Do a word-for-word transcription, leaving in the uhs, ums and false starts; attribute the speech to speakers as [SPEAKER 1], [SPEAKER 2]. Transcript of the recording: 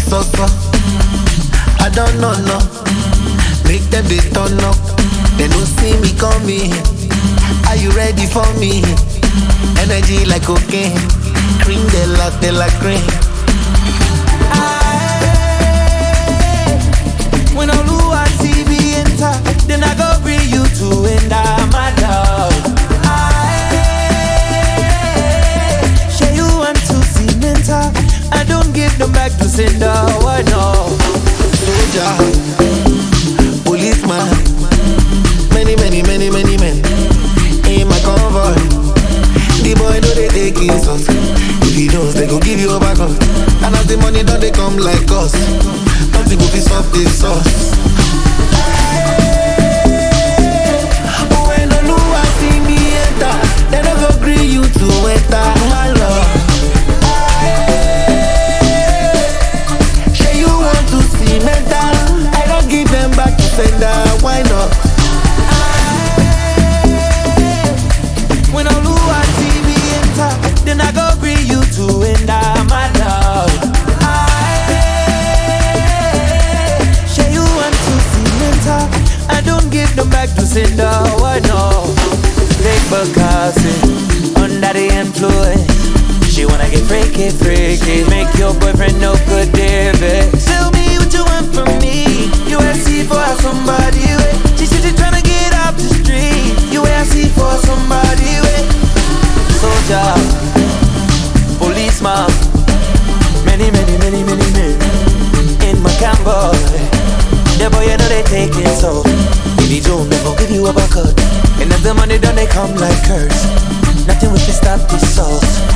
[SPEAKER 1] so so. I don't know no. Make them they turn up. They don't see me coming. Are you ready for me? Energy like cocaine. Cream de la de la cream.
[SPEAKER 2] When Oluwa see me enter, then I go bring you to enter my love. Share you want to see mental. I don't give them back to sender. Why no?
[SPEAKER 1] Soldier, policeman, many, many, many, many men in my convoy. The boy know they take his us. If he knows, they go give you a back up. And as the money don't they come like us. Nothing go piss up this sauce. When Oluwa see me enter, they don't go agree you to enter my love. Say you want to see mental, I don't give them back to sender. Why not?
[SPEAKER 2] When Oluwa see me enter, then I go bring you to enter my love. I don't give them back to sender. Why no? Take Bakassi under the influence. She wanna get freaky, freaky. Make your boyfriend no good, David. Tell me what you want from me. You ask for somebody with. She said she's tryna get off the street. You ask for somebody with. Soldier, policeman, many, many, many, many men in my convoy. The boy you know they take it so. If you don't, they gon' give you a bucket. And if the money done, they come like curse. Nothing will stop this sauce.